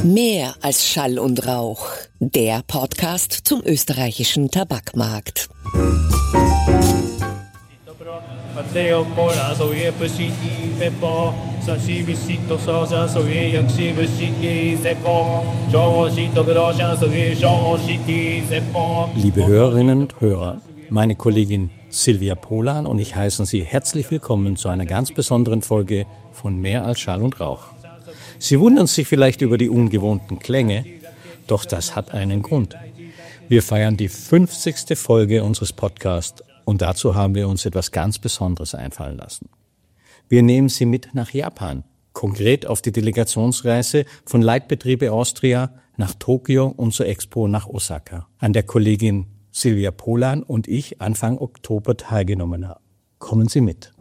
Mehr als Schall und Rauch. Der Podcast zum österreichischen Tabakmarkt. Liebe Hörerinnen und Hörer, meine Kollegin Silvia Polan und ich heißen Sie herzlich willkommen zu einer ganz besonderen Folge von Mehr als Schall und Rauch. Sie wundern sich vielleicht über die ungewohnten Klänge, doch das hat einen Grund. Wir feiern die 50. Folge unseres Podcasts und dazu haben wir uns etwas ganz Besonderes einfallen lassen. Wir nehmen Sie mit nach Japan, konkret auf die Delegationsreise von Leitbetriebe Austria nach Tokio und zur Expo nach Osaka, an der Kollegin Silvia Polan und ich Anfang Oktober teilgenommen haben. Kommen Sie mit.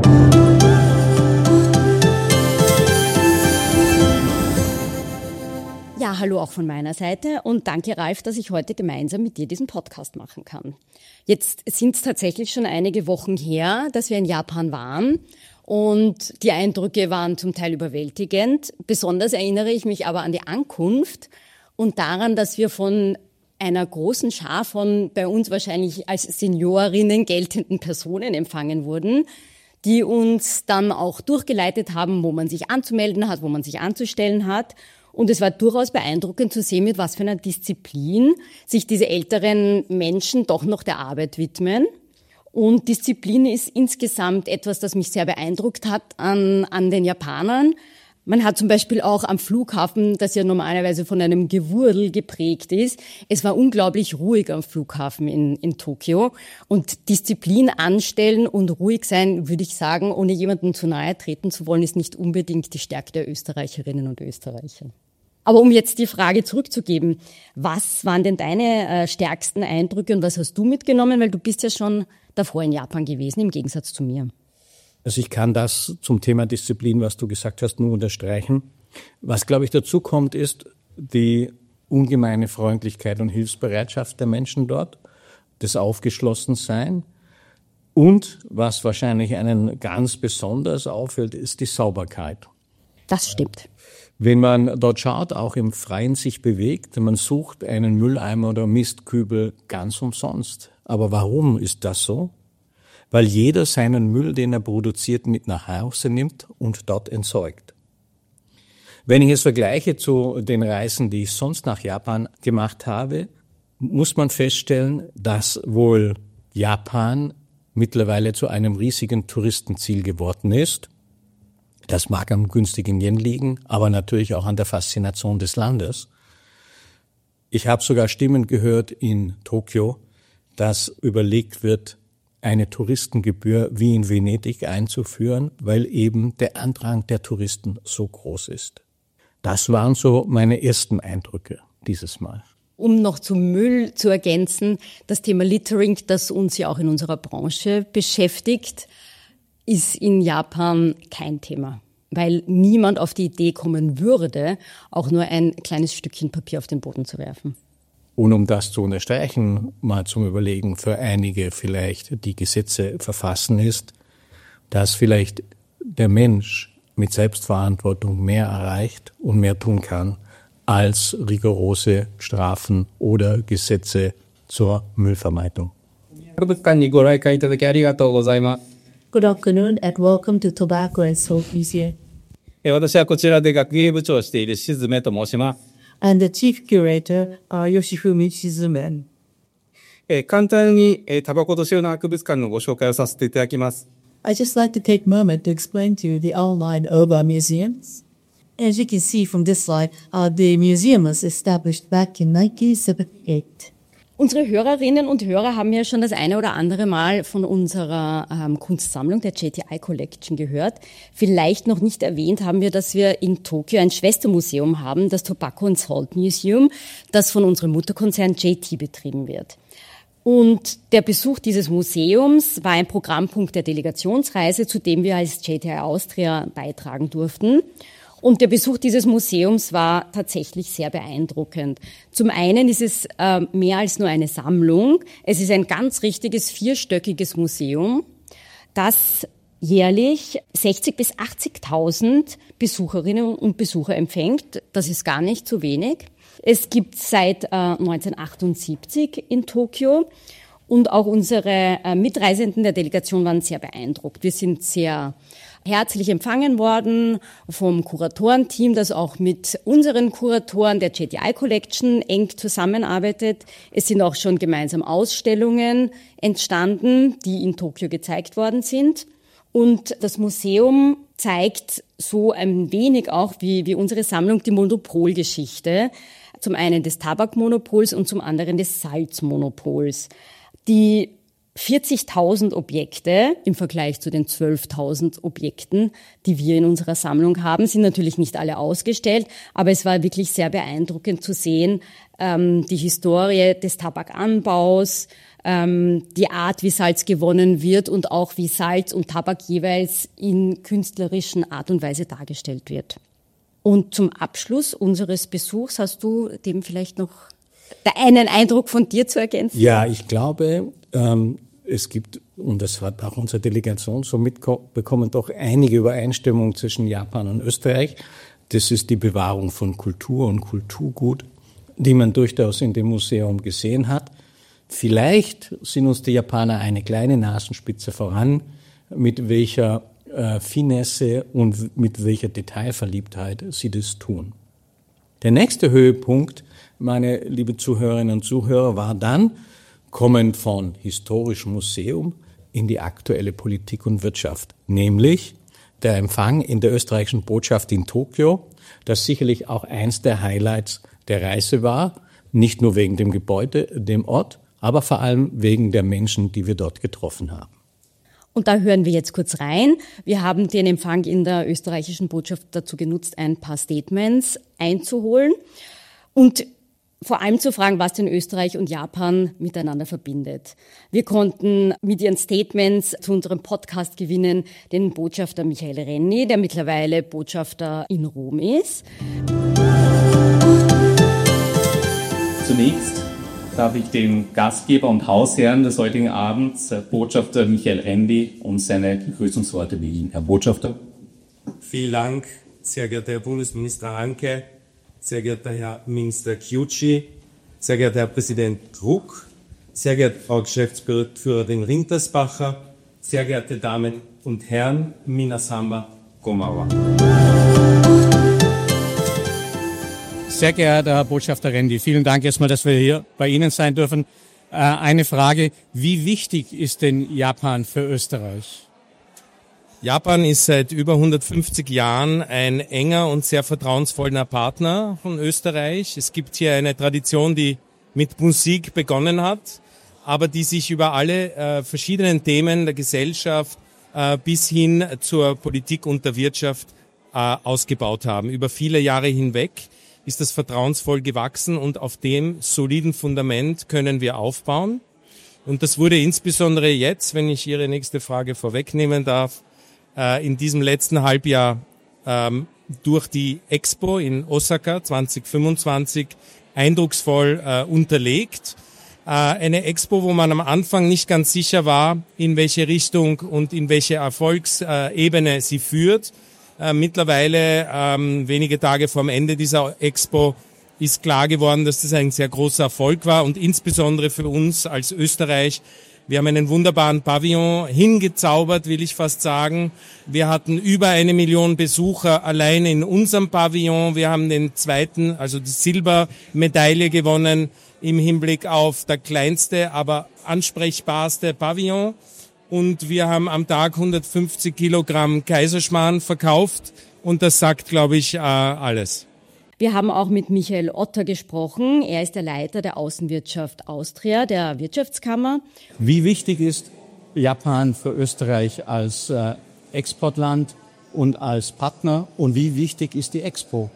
Ja, hallo auch von meiner Seite und danke, Ralf, dass ich heute gemeinsam mit dir diesen Podcast machen kann. Jetzt sind es tatsächlich schon einige Wochen her, dass wir in Japan waren und die Eindrücke waren zum Teil überwältigend. Besonders erinnere ich mich aber an die Ankunft und daran, dass wir von einer großen Schar von bei uns wahrscheinlich als Seniorinnen geltenden Personen empfangen wurden, die uns dann auch durchgeleitet haben, wo man sich anzumelden hat, wo man sich anzustellen hat. Und es war durchaus beeindruckend zu sehen, mit was für einer Disziplin sich diese älteren Menschen doch noch der Arbeit widmen. Und Disziplin ist insgesamt etwas, das mich sehr beeindruckt hat an den Japanern. Man hat zum Beispiel auch am Flughafen, das ja normalerweise von einem Gewurl geprägt ist, es war unglaublich ruhig am Flughafen in Tokio. Und Disziplin anstellen und ruhig sein, würde ich sagen, ohne jemandem zu nahe treten zu wollen, ist nicht unbedingt die Stärke der Österreicherinnen und Österreicher. Aber um jetzt die Frage zurückzugeben, was waren denn deine stärksten Eindrücke und was hast du mitgenommen? Weil du bist ja schon davor in Japan gewesen, im Gegensatz zu mir. Also ich kann das zum Thema Disziplin, was du gesagt hast, nur unterstreichen. Was, glaube ich, dazu kommt, ist die ungemeine Freundlichkeit und Hilfsbereitschaft der Menschen dort, das Aufgeschlossensein. Und was wahrscheinlich einen ganz besonders auffällt, ist die Sauberkeit. Das stimmt. Wenn man dort schaut, auch im Freien sich bewegt, man sucht einen Mülleimer oder Mistkübel ganz umsonst. Aber warum ist das so? Weil jeder seinen Müll, den er produziert, mit nach Hause nimmt und dort entsorgt. Wenn ich es vergleiche zu den Reisen, die ich sonst nach Japan gemacht habe, muss man feststellen, dass wohl Japan mittlerweile zu einem riesigen Touristenziel geworden ist. Das mag am günstigen Yen liegen, aber natürlich auch an der Faszination des Landes. Ich habe sogar Stimmen gehört in Tokio, dass überlegt wird, eine Touristengebühr wie in Venedig einzuführen, weil eben der Andrang der Touristen so groß ist. Das waren so meine ersten Eindrücke dieses Mal. Um noch zum Müll zu ergänzen, das Thema Littering, das uns ja auch in unserer Branche beschäftigt, ist in Japan kein Thema, weil niemand auf die Idee kommen würde, auch nur ein kleines Stückchen Papier auf den Boden zu werfen. Und um das zu unterstreichen, mal zum Überlegen für einige vielleicht, die Gesetze verfassen ist, dass vielleicht der Mensch mit Selbstverantwortung mehr erreicht und mehr tun kann, als rigorose Strafen oder Gesetze zur Müllvermeidung. Good afternoon and welcome to Tobacco and Smoke Museum. 私はこちらで学芸部長をしている静めと申します。 And the chief curator, Yoshifumi Shizumen. 簡単にタバコと収納博物館のご紹介をさせていただきます。 I'd just like to take a moment to explain to you the online Oba museums. As you can see from this slide, the museum was established back in 1978. Unsere Hörerinnen und Hörer haben ja schon das eine oder andere Mal von unserer Kunstsammlung, der JTI Collection, gehört. Vielleicht noch nicht erwähnt haben wir, dass wir in Tokio ein Schwestermuseum haben, das Tobacco and Salt Museum, das von unserem Mutterkonzern JT betrieben wird. Und der Besuch dieses Museums war ein Programmpunkt der Delegationsreise, zu dem wir als JTI Austria beitragen durften. Und der Besuch dieses Museums war tatsächlich sehr beeindruckend. Zum einen ist es mehr als nur eine Sammlung. Es ist ein ganz richtiges 4-stöckiges Museum, das jährlich 60.000 bis 80.000 Besucherinnen und Besucher empfängt. Das ist gar nicht so wenig. Es gibt seit 1978 in Tokio und auch unsere Mitreisenden der Delegation waren sehr beeindruckt. Wir sind sehr herzlich empfangen worden vom Kuratorenteam, das auch mit unseren Kuratoren der JTI Collection eng zusammenarbeitet. Es sind auch schon gemeinsam Ausstellungen entstanden, die in Tokio gezeigt worden sind. Und das Museum zeigt so ein wenig auch wie unsere Sammlung die Monopolgeschichte. Zum einen des Tabakmonopols und zum anderen des Salzmonopols. Die 40.000 Objekte im Vergleich zu den 12.000 Objekten, die wir in unserer Sammlung haben, sind natürlich nicht alle ausgestellt, aber es war wirklich sehr beeindruckend zu sehen, die Historie des Tabakanbaus, die Art, wie Salz gewonnen wird und auch wie Salz und Tabak jeweils in künstlerischen Art und Weise dargestellt wird. Und zum Abschluss unseres Besuchs hast du dem vielleicht noch einen Eindruck von dir zu ergänzen? Ja, ich glaube, es gibt, und das hat auch unsere Delegation so mitbekommen, doch einige Übereinstimmungen zwischen Japan und Österreich. Das ist die Bewahrung von Kultur und Kulturgut, die man durchaus in dem Museum gesehen hat. Vielleicht sind uns die Japaner eine kleine Nasenspitze voran, mit welcher Finesse und mit welcher Detailverliebtheit sie das tun. Der nächste Höhepunkt, meine liebe Zuhörerinnen und Zuhörer, war dann, kommend von historischem Museum in die aktuelle Politik und Wirtschaft, nämlich der Empfang in der österreichischen Botschaft in Tokio, das sicherlich auch eins der Highlights der Reise war, nicht nur wegen dem Gebäude, dem Ort, aber vor allem wegen der Menschen, die wir dort getroffen haben. Und da hören wir jetzt kurz rein. Wir haben den Empfang in der österreichischen Botschaft dazu genutzt, ein paar Statements einzuholen und vor allem zu fragen, was denn Österreich und Japan miteinander verbindet. Wir konnten mit ihren Statements zu unserem Podcast gewinnen den Botschafter Michael Renni, der mittlerweile Botschafter in Rom ist. Zunächst darf ich den Gastgeber und Hausherrn des heutigen Abends, Botschafter Michael Renni, um seine Begrüßungsworte bitten. Herr Botschafter. Vielen Dank, sehr geehrter Herr Bundesminister Hanke, sehr geehrter Herr Minister Kyuchi, sehr geehrter Herr Präsident Kruk, sehr geehrte Frau Geschäftsführerin Rintersbacher, sehr geehrte Damen und Herren, Minasama Gomawa. Sehr geehrter Herr Botschafter Renni, vielen Dank erstmal, dass wir hier bei Ihnen sein dürfen. Eine Frage, wie wichtig ist denn Japan für Österreich? Japan ist seit über 150 Jahren ein enger und sehr vertrauensvoller Partner von Österreich. Es gibt hier eine Tradition, die mit Musik begonnen hat, aber die sich über alle verschiedenen Themen der Gesellschaft bis hin zur Politik und der Wirtschaft ausgebaut haben. Über viele Jahre hinweg ist das vertrauensvoll gewachsen und auf dem soliden Fundament können wir aufbauen. Und das wurde insbesondere jetzt, wenn ich Ihre nächste Frage vorwegnehmen darf, in diesem letzten Halbjahr durch die Expo in Osaka 2025 eindrucksvoll unterlegt. Eine Expo, wo man am Anfang nicht ganz sicher war, in welche Richtung und in welche Erfolgsebene sie führt. Mittlerweile, wenige Tage vorm Ende dieser Expo, ist klar geworden, dass das ein sehr großer Erfolg war und insbesondere für uns als Österreich. Wir haben einen wunderbaren Pavillon hingezaubert, will ich fast sagen. Wir hatten über 1 Million Besucher allein in unserem Pavillon. Wir haben den zweiten, also die Silbermedaille gewonnen im Hinblick auf der kleinste, aber ansprechbarste Pavillon. Und wir haben am Tag 150 Kilogramm Kaiserschmarrn verkauft. Und das sagt, glaube ich, alles. Wir haben auch mit Michael Otter gesprochen. Er ist der Leiter der Außenwirtschaft Austria, der Wirtschaftskammer. Wie wichtig ist Japan für Österreich als Exportland und als Partner? Und wie wichtig ist die Expo?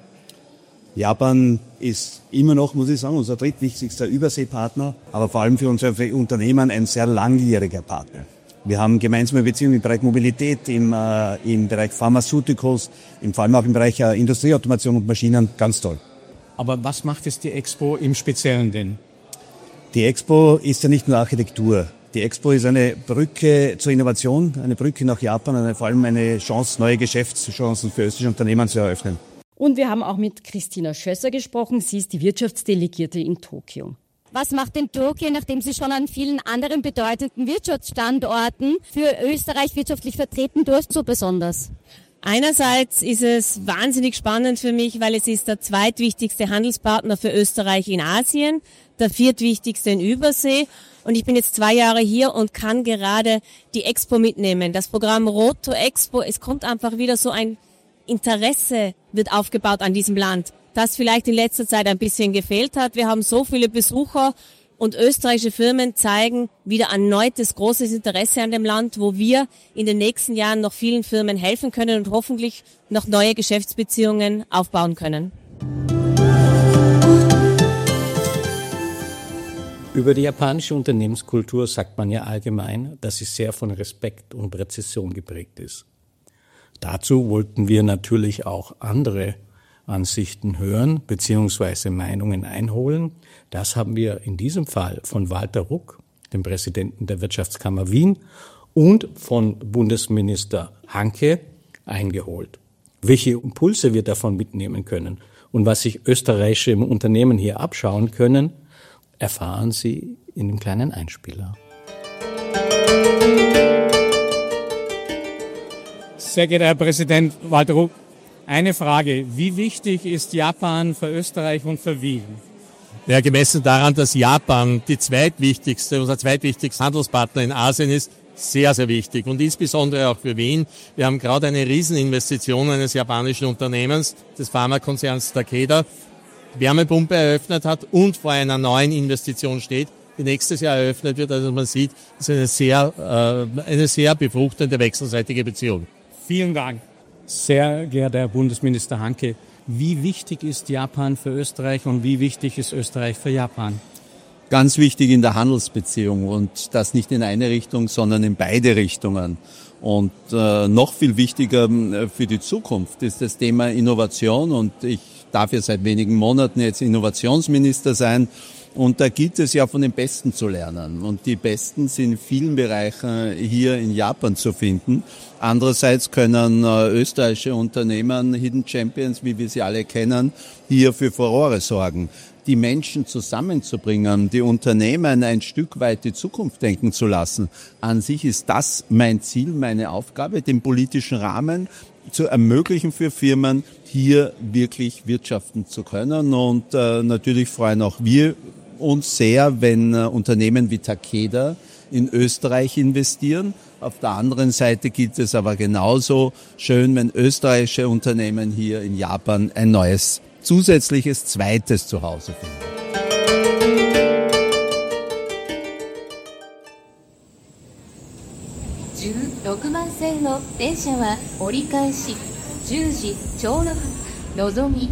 Japan ist immer noch, muss ich sagen, unser drittwichtigster Überseepartner, aber vor allem für unsere Unternehmen ein sehr langjähriger Partner. Wir haben gemeinsame Beziehungen im Bereich Mobilität, im Bereich Pharmaceuticals, vor allem auch im Bereich Industrieautomation und Maschinen, ganz toll. Aber was macht jetzt die Expo im Speziellen denn? Die Expo ist ja nicht nur Architektur. Die Expo ist eine Brücke zur Innovation, eine Brücke nach Japan, vor allem eine Chance, neue Geschäftschancen für österreichische Unternehmen zu eröffnen. Und wir haben auch mit Christina Schösser gesprochen. Sie ist die Wirtschaftsdelegierte in Tokio. Was macht denn Tokio, nachdem Sie schon an vielen anderen bedeutenden Wirtschaftsstandorten für Österreich wirtschaftlich vertreten durften, so besonders? Einerseits ist es wahnsinnig spannend für mich, weil es ist der zweitwichtigste Handelspartner für Österreich in Asien, der viertwichtigste in Übersee. Und ich bin jetzt 2 Jahre hier und kann gerade die Expo mitnehmen. Das Programm Road to Expo, es kommt einfach wieder so ein Interesse wird aufgebaut an diesem Land, das vielleicht in letzter Zeit ein bisschen gefehlt hat. Wir haben so viele Besucher und österreichische Firmen zeigen wieder erneutes großes Interesse an dem Land, wo wir in den nächsten Jahren noch vielen Firmen helfen können und hoffentlich noch neue Geschäftsbeziehungen aufbauen können. Über die japanische Unternehmenskultur sagt man ja allgemein, dass sie sehr von Respekt und Präzision geprägt ist. Dazu wollten wir natürlich auch andere Ansichten hören bzw. Meinungen einholen. Das haben wir in diesem Fall von Walter Ruck, dem Präsidenten der Wirtschaftskammer Wien, und von Bundesminister Hanke eingeholt. Welche Impulse wir davon mitnehmen können und was sich österreichische Unternehmen hier abschauen können, erfahren Sie in dem kleinen Einspieler. Sehr geehrter Herr Präsident Walter Ruck, eine Frage. Wie wichtig ist Japan für Österreich und für Wien? Ja, gemessen daran, dass Japan unser zweitwichtigster Handelspartner in Asien ist, sehr, sehr wichtig. Und insbesondere auch für Wien. Wir haben gerade eine Rieseninvestition eines japanischen Unternehmens, des Pharmakonzerns Takeda, Wärmepumpe eröffnet hat und vor einer neuen Investition steht, die nächstes Jahr eröffnet wird. Also man sieht, es ist eine sehr befruchtende wechselseitige Beziehung. Vielen Dank. Sehr geehrter Herr Bundesminister Hanke, wie wichtig ist Japan für Österreich und wie wichtig ist Österreich für Japan? Ganz wichtig in der Handelsbeziehung und das nicht in eine Richtung, sondern in beide Richtungen. Und noch viel wichtiger für die Zukunft ist das Thema Innovation und ich darf ja seit wenigen Monaten jetzt Innovationsminister sein. Und da gilt es ja von den Besten zu lernen. Und die Besten sind in vielen Bereichen hier in Japan zu finden. Andererseits können österreichische Unternehmen, Hidden Champions, wie wir sie alle kennen, hier für Furore sorgen. Die Menschen zusammenzubringen, die Unternehmen ein Stück weit die Zukunft denken zu lassen. An sich ist das mein Ziel, meine Aufgabe, den politischen Rahmen zu ermöglichen für Firmen, hier wirklich wirtschaften zu können. Und natürlich freuen auch wir uns sehr, wenn Unternehmen wie Takeda in Österreich investieren. Auf der anderen Seite gilt es aber genauso schön, wenn österreichische Unternehmen hier in Japan ein neues, zusätzliches, zweites Zuhause finden. 6番線の電車は折り返し10時ちょうどのぞみ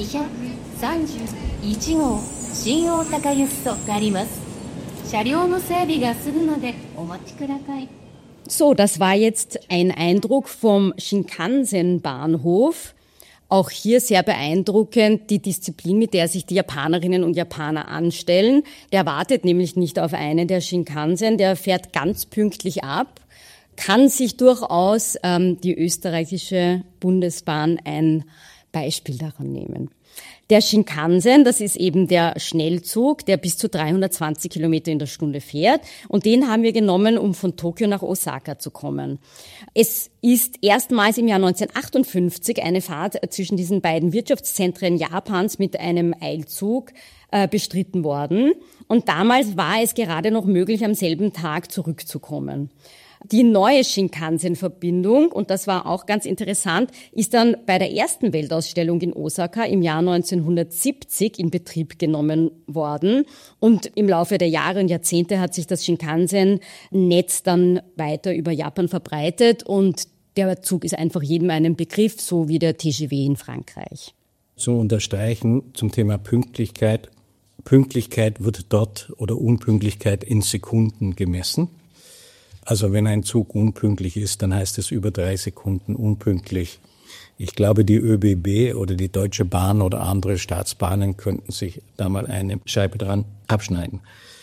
231号新大阪行きとなります。車両の整備がするのでお待ちください。 So, das war jetzt ein Eindruck vom Shinkansen-Bahnhof. Auch hier sehr beeindruckend die Disziplin, mit der sich die Japanerinnen und Japaner anstellen. Der wartet nämlich nicht auf einen, der Shinkansen, der fährt ganz pünktlich ab. Kann sich durchaus die österreichische Bundesbahn ein Beispiel daran nehmen. Der Shinkansen, das ist eben der Schnellzug, der bis zu 320 Kilometer in der Stunde fährt. Und den haben wir genommen, um von Tokio nach Osaka zu kommen. Es ist erstmals im Jahr 1958 eine Fahrt zwischen diesen beiden Wirtschaftszentren Japans mit einem Eilzug bestritten worden. Und damals war es gerade noch möglich, am selben Tag zurückzukommen. Die neue Shinkansen-Verbindung, und das war auch ganz interessant, ist dann bei der ersten Weltausstellung in Osaka im Jahr 1970 in Betrieb genommen worden. Und im Laufe der Jahre und Jahrzehnte hat sich das Shinkansen-Netz dann weiter über Japan verbreitet und der Zug ist einfach jedem einen Begriff, so wie der TGV in Frankreich. Zu unterstreichen zum Thema Pünktlichkeit. Pünktlichkeit wird dort oder Unpünktlichkeit in Sekunden gemessen. Also wenn ein Zug unpünktlich ist, dann heißt es über 3 Sekunden unpünktlich. Ich glaube, die ÖBB oder die Deutsche Bahn oder andere Staatsbahnen könnten sich da mal eine Scheibe dran abschneiden.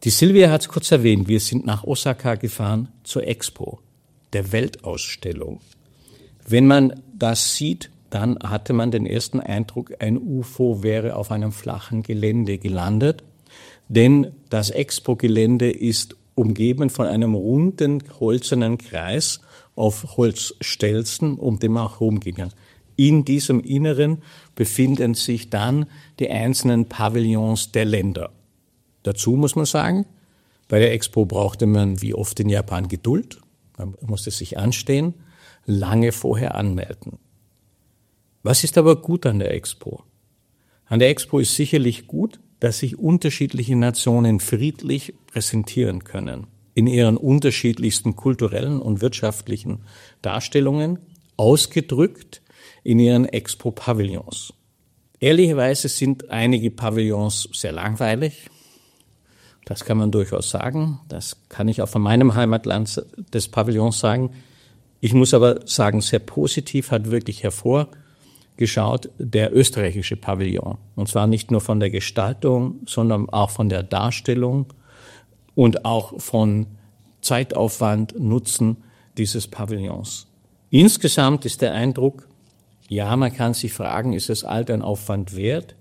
Die Silvia hat es kurz erwähnt, wir sind nach Osaka gefahren zur Expo, der Weltausstellung. Wenn man das sieht, dann hatte man den ersten Eindruck, ein UFO wäre auf einem flachen Gelände gelandet, denn das Expo-Gelände ist umgeben von einem runden, hölzernen Kreis auf Holzstelzen, um den man auch rumgehen kann. In diesem Inneren befinden sich dann die einzelnen Pavillons der Länder. Dazu muss man sagen, bei der Expo brauchte man wie oft in Japan Geduld. Man musste sich anstehen, lange vorher anmelden. Was ist aber gut an der Expo? An der Expo ist sicherlich gut, dass sich unterschiedliche Nationen friedlich präsentieren können. In ihren unterschiedlichsten kulturellen und wirtschaftlichen Darstellungen, ausgedrückt in ihren Expo-Pavillons. Ehrlicherweise sind einige Pavillons sehr langweilig. Das kann man durchaus sagen. Das kann ich auch von meinem Heimatland des Pavillons sagen. Ich muss aber sagen, sehr positiv hat wirklich hervorgeschaut der österreichische Pavillon. Und zwar nicht nur von der Gestaltung, sondern auch von der Darstellung und auch von Zeitaufwand, Nutzen dieses Pavillons. Insgesamt ist der Eindruck, ja, man kann sich fragen, ist es all den Aufwand wert?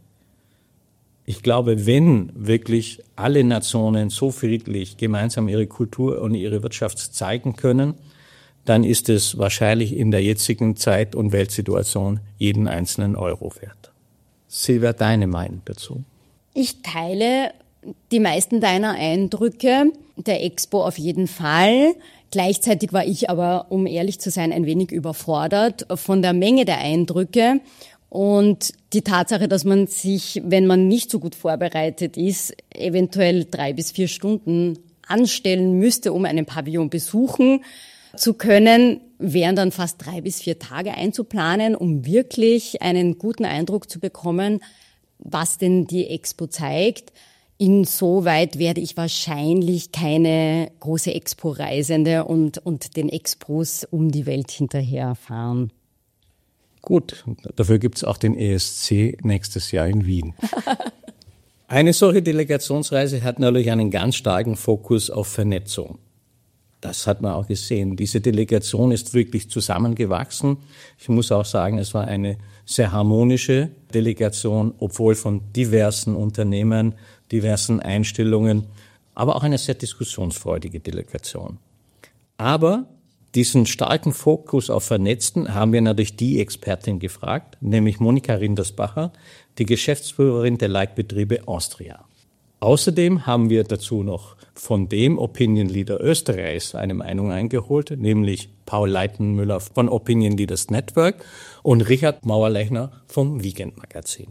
Ich glaube, wenn wirklich alle Nationen so friedlich gemeinsam ihre Kultur und ihre Wirtschaft zeigen können, dann ist es wahrscheinlich in der jetzigen Zeit- und Weltsituation jeden einzelnen Euro wert. Silvia, deine Meinung dazu? Ich teile die meisten deiner Eindrücke der Expo auf jeden Fall. Gleichzeitig war ich aber, um ehrlich zu sein, ein wenig überfordert von der Menge der Eindrücke und die Tatsache, dass man sich, wenn man nicht so gut vorbereitet ist, eventuell 3 bis 4 Stunden anstellen müsste, um einen Pavillon besuchen zu können, wären dann fast 3 bis 4 Tage einzuplanen, um wirklich einen guten Eindruck zu bekommen, was denn die Expo zeigt. Insoweit werde ich wahrscheinlich keine große Expo-Reisende und den Expos um die Welt hinterherfahren. Gut, dafür gibt es auch den ESC nächstes Jahr in Wien. Eine solche Delegationsreise hat natürlich einen ganz starken Fokus auf Vernetzung. Das hat man auch gesehen. Diese Delegation ist wirklich zusammengewachsen. Ich muss auch sagen, es war eine sehr harmonische Delegation, obwohl von diversen Unternehmen, diversen Einstellungen, aber auch eine sehr diskussionsfreudige Delegation. Aber diesen starken Fokus auf Vernetzten haben wir natürlich die Expertin gefragt, nämlich Monika Rindersbacher, die Geschäftsführerin der Leitbetriebe Austria. Außerdem haben wir dazu noch von dem Opinion Leader Österreichs eine Meinung eingeholt, nämlich Paul Leitenmüller von Opinion Leaders Network und Richard Mauerlechner vom Weekend Magazin.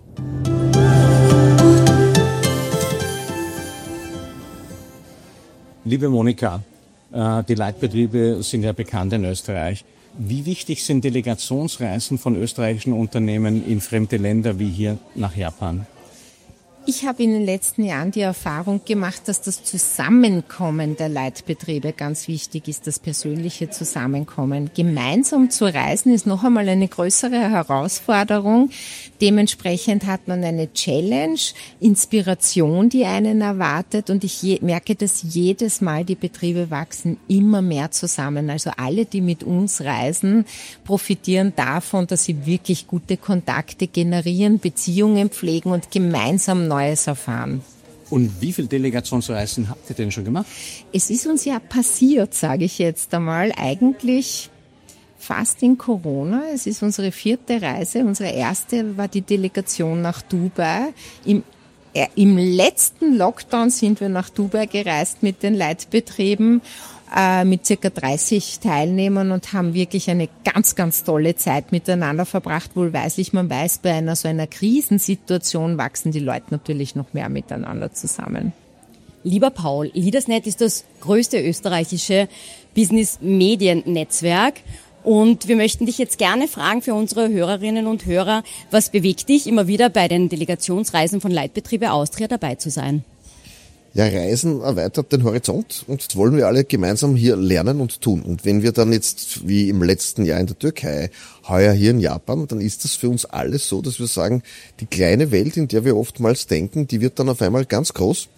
Liebe Monika, die Leitbetriebe sind ja bekannt in Österreich. Wie wichtig sind Delegationsreisen von österreichischen Unternehmen in fremde Länder wie hier nach Japan? Ich habe in den letzten Jahren die Erfahrung gemacht, dass das Zusammenkommen der Leitbetriebe ganz wichtig ist, das persönliche Zusammenkommen. Gemeinsam zu reisen ist noch einmal eine größere Herausforderung. Dementsprechend hat man eine Challenge, Inspiration, die einen erwartet, und ich merke, dass jedes Mal die Betriebe wachsen immer mehr zusammen. Also alle, die mit uns reisen, profitieren davon, dass sie wirklich gute Kontakte generieren, Beziehungen pflegen und gemeinsam Neues erfahren. Und wie viele Delegationsreisen habt ihr denn schon gemacht? Es ist uns ja passiert, sage ich jetzt einmal, eigentlich fast in Corona. Es ist unsere 4. Reise. Unsere erste war die Delegation nach Dubai. Im letzten Lockdown sind wir nach Dubai gereist mit den Leitbetrieben, mit circa 30 Teilnehmern, und haben wirklich eine ganz, ganz tolle Zeit miteinander verbracht. Wohlweislich, man weiß, bei einer so einer Krisensituation wachsen die Leute natürlich noch mehr miteinander zusammen. Lieber Paul, Leadersnet ist das größte österreichische Business-Medien-Netzwerk. Und wir möchten dich jetzt gerne fragen für unsere Hörerinnen und Hörer, was bewegt dich, immer wieder bei den Delegationsreisen von Leitbetriebe Austria dabei zu sein? Ja, Reisen erweitert den Horizont, und das wollen wir alle gemeinsam hier lernen und tun. Und wenn wir dann jetzt, wie im letzten Jahr in der Türkei, heuer hier in Japan, dann ist das für uns alles so, dass wir sagen, die kleine Welt, in der wir oftmals denken, die wird dann auf einmal ganz groß.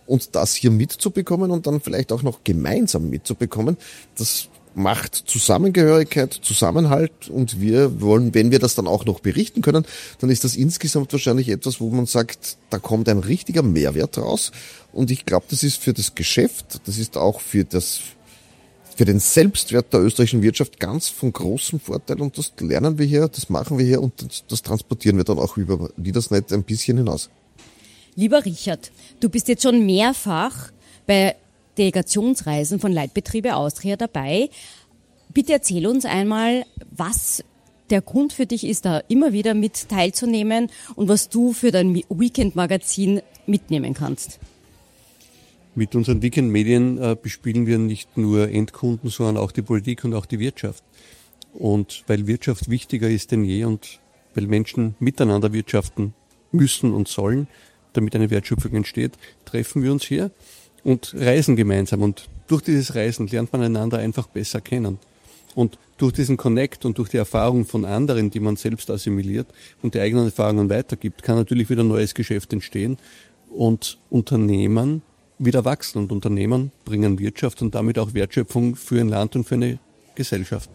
Und das hier mitzubekommen und dann vielleicht auch noch gemeinsam mitzubekommen, das macht Zusammengehörigkeit, Zusammenhalt, und wir wollen, wenn wir das dann auch noch berichten können, dann ist das insgesamt wahrscheinlich etwas, wo man sagt, da kommt ein richtiger Mehrwert raus. Und ich glaube, das ist für das Geschäft, das ist auch für den Selbstwert der österreichischen Wirtschaft ganz von großem Vorteil, und das lernen wir hier, das machen wir hier und das transportieren wir dann auch über Leadersnet ein bisschen hinaus. Lieber Richard, du bist jetzt schon mehrfach bei Delegationsreisen von Leitbetriebe Austria dabei. Bitte erzähl uns einmal, was der Grund für dich ist, da immer wieder mit teilzunehmen und was du für dein Weekend-Magazin mitnehmen kannst. Mit unseren Weekend-Medien bespielen wir nicht nur Endkunden, sondern auch die Politik und auch die Wirtschaft. Und weil Wirtschaft wichtiger ist denn je und weil Menschen miteinander wirtschaften müssen und sollen, damit eine Wertschöpfung entsteht, treffen wir uns hier und reisen gemeinsam. Und durch dieses Reisen lernt man einander einfach besser kennen. Und durch diesen Connect und durch die Erfahrung von anderen, die man selbst assimiliert und die eigenen Erfahrungen weitergibt, kann natürlich wieder neues Geschäft entstehen und Unternehmen wieder wachsen. Und Unternehmen bringen Wirtschaft und damit auch Wertschöpfung für ein Land und für eine Gesellschaft.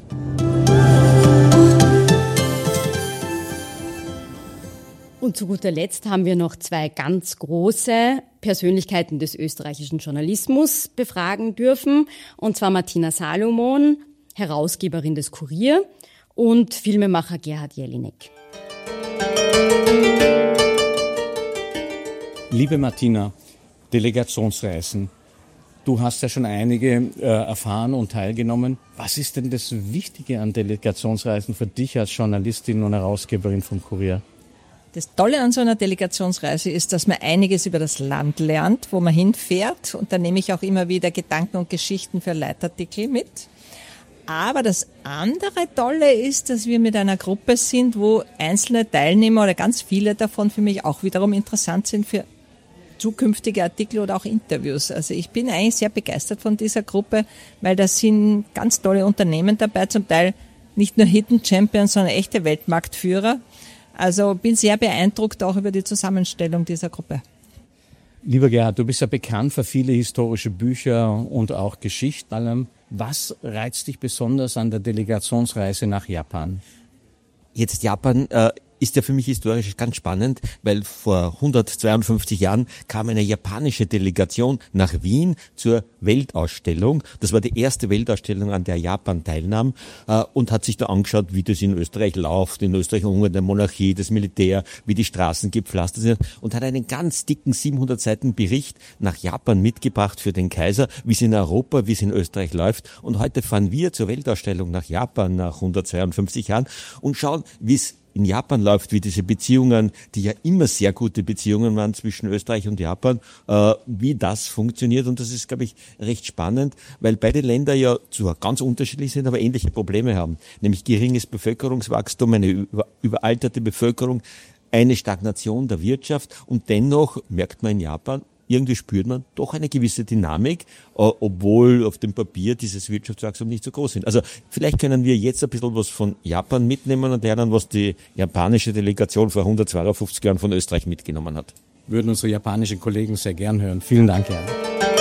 Und zu guter Letzt haben wir noch zwei ganz große Persönlichkeiten des österreichischen Journalismus befragen dürfen. Und zwar Martina Salomon, Herausgeberin des Kurier, und Filmemacher Gerhard Jelinek. Liebe Martina, Delegationsreisen. Du hast ja schon einige erfahren und teilgenommen. Was ist denn das Wichtige an Delegationsreisen für dich als Journalistin und Herausgeberin vom Kurier? Das Tolle an so einer Delegationsreise ist, dass man einiges über das Land lernt, wo man hinfährt. Und da nehme ich auch immer wieder Gedanken und Geschichten für Leitartikel mit. Aber das andere Tolle ist, dass wir mit einer Gruppe sind, wo einzelne Teilnehmer oder ganz viele davon für mich auch wiederum interessant sind für zukünftige Artikel oder auch Interviews. Also ich bin eigentlich sehr begeistert von dieser Gruppe, weil da sind ganz tolle Unternehmen dabei, zum Teil nicht nur Hidden Champions, sondern echte Weltmarktführer. Also bin sehr beeindruckt auch über die Zusammenstellung dieser Gruppe. Lieber Gerhard, du bist ja bekannt für viele historische Bücher und auch Geschichten. Was reizt dich besonders an der Delegationsreise nach Japan? Jetzt Japan ist ja für mich historisch ganz spannend, weil vor 152 Jahren kam eine japanische Delegation nach Wien zur Weltausstellung. Das war die erste Weltausstellung, an der Japan teilnahm, und hat sich da angeschaut, wie das in Österreich läuft, in Österreich unter der Monarchie, das Militär, wie die Straßen gepflastert sind, und hat einen ganz dicken 700 Seiten Bericht nach Japan mitgebracht für den Kaiser, wie es in Europa, wie es in Österreich läuft. Und heute fahren wir zur Weltausstellung nach Japan nach 152 Jahren und schauen, wie es in Japan läuft, wie diese Beziehungen, die ja immer sehr gute Beziehungen waren zwischen Österreich und Japan, wie das funktioniert. Und das ist, glaube ich, recht spannend, weil beide Länder ja zwar ganz unterschiedlich sind, aber ähnliche Probleme haben. Nämlich geringes Bevölkerungswachstum, eine überalterte Bevölkerung, eine Stagnation der Wirtschaft, und dennoch merkt man in Japan, irgendwie spürt man doch eine gewisse Dynamik, obwohl auf dem Papier dieses Wirtschaftswachstum nicht so groß sind. Also vielleicht können wir jetzt ein bisschen was von Japan mitnehmen und lernen, was die japanische Delegation vor 152 Jahren von Österreich mitgenommen hat. Würden unsere japanischen Kollegen sehr gern hören. Vielen Dank, Herr.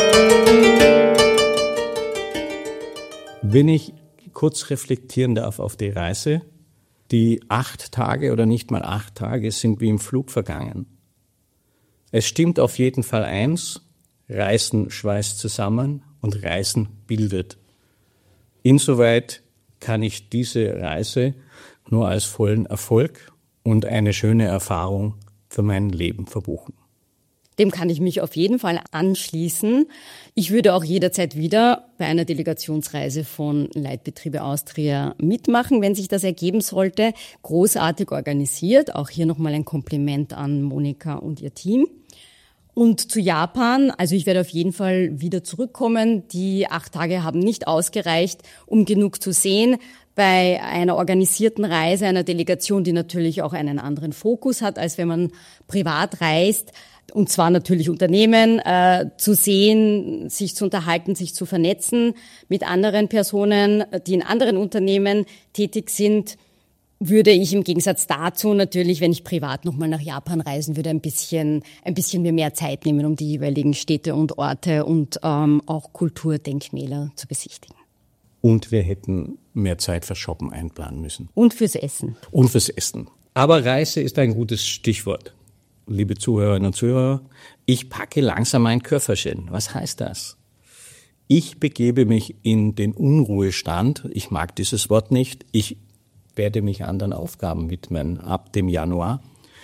Wenn ich kurz reflektieren darf auf die Reise, die 8 Tage oder nicht mal 8 Tage sind wie im Flug vergangen. Es stimmt auf jeden Fall eins, Reisen schweißt zusammen und Reisen bildet. Insoweit kann ich diese Reise nur als vollen Erfolg und eine schöne Erfahrung für mein Leben verbuchen. Dem kann ich mich auf jeden Fall anschließen. Ich würde auch jederzeit wieder bei einer Delegationsreise von Leitbetriebe Austria mitmachen, wenn sich das ergeben sollte. Großartig organisiert. Auch hier nochmal ein Kompliment an Monika und ihr Team. Und zu Japan, also ich werde auf jeden Fall wieder zurückkommen. Die 8 Tage haben nicht ausgereicht, um genug zu sehen. Bei einer organisierten Reise, einer Delegation, die natürlich auch einen anderen Fokus hat, als wenn man privat reist, und zwar natürlich Unternehmen, zu sehen, sich zu unterhalten, sich zu vernetzen mit anderen Personen, die in anderen Unternehmen tätig sind. würde ich im Gegensatz dazu natürlich, wenn ich privat nochmal nach Japan reisen würde, ein bisschen mir mehr Zeit nehmen, um die jeweiligen Städte und Orte und auch Kulturdenkmäler zu besichtigen. Und wir hätten mehr Zeit für Shoppen einplanen müssen. Und fürs Essen. Und fürs Essen. Aber Reise ist ein gutes Stichwort. Liebe Zuhörerinnen und Zuhörer, ich packe langsam ein Köfferchen. Was heißt das? Ich begebe mich in den Unruhestand. Ich mag dieses Wort nicht. Ich werde mich anderen Aufgaben widmen ab dem Januar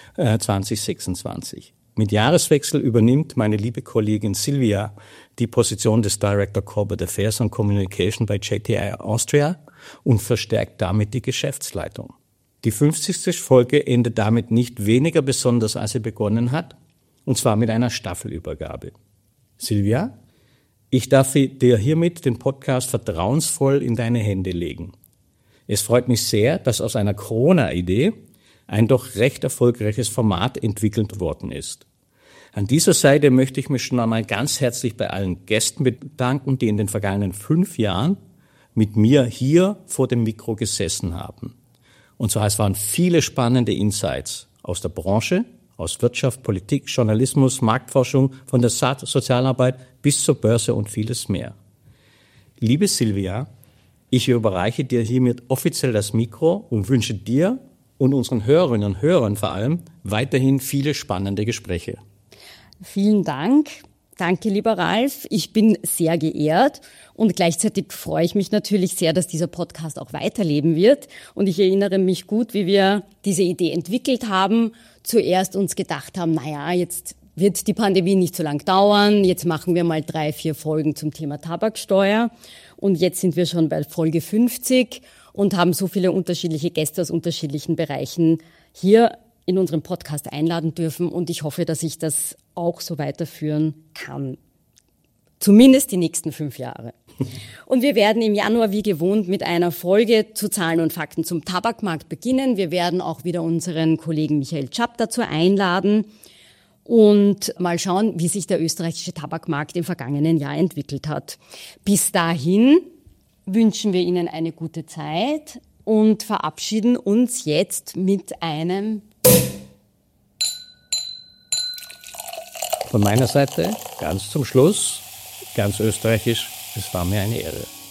2026. Mit Jahreswechsel übernimmt meine liebe Kollegin Silvia die Position des Director Corporate Affairs and Communication bei JTI Austria und verstärkt damit die Geschäftsleitung. Die 50. Folge endet damit nicht weniger besonders, als sie begonnen hat, und zwar mit einer Staffelübergabe. Silvia, ich darf dir hiermit den Podcast vertrauensvoll in deine Hände legen. Es freut mich sehr, dass aus einer Corona-Idee ein doch recht erfolgreiches Format entwickelt worden ist. An dieser Seite möchte ich mich schon einmal ganz herzlich bei allen Gästen bedanken, die in den vergangenen 5 Jahren mit mir hier vor dem Mikro gesessen haben. Und zwar, es waren viele spannende Insights aus der Branche, aus Wirtschaft, Politik, Journalismus, Marktforschung, von der Sozialarbeit bis zur Börse und vieles mehr. Liebe Silvia, ich überreiche dir hiermit offiziell das Mikro und wünsche dir und unseren Hörerinnen und Hörern vor allem weiterhin viele spannende Gespräche. Vielen Dank. Danke, lieber Ralf. Ich bin sehr geehrt und gleichzeitig freue ich mich natürlich sehr, dass dieser Podcast auch weiterleben wird. Und ich erinnere mich gut, wie wir diese Idee entwickelt haben. Zuerst uns gedacht haben, jetzt wird die Pandemie nicht so lang dauern. Jetzt machen wir mal 3-4 Folgen zum Thema Tabaksteuer. Und jetzt sind wir schon bei Folge 50 und haben so viele unterschiedliche Gäste aus unterschiedlichen Bereichen hier in unserem Podcast einladen dürfen. Und ich hoffe, dass ich das auch so weiterführen kann. Zumindest die nächsten 5 Jahre. Und wir werden im Januar wie gewohnt mit einer Folge zu Zahlen und Fakten zum Tabakmarkt beginnen. Wir werden auch wieder unseren Kollegen Michael Czapp dazu einladen und mal schauen, wie sich der österreichische Tabakmarkt im vergangenen Jahr entwickelt hat. Bis dahin wünschen wir Ihnen eine gute Zeit und verabschieden uns jetzt mit einem... Von meiner Seite ganz zum Schluss, ganz österreichisch, es war mir eine Ehre.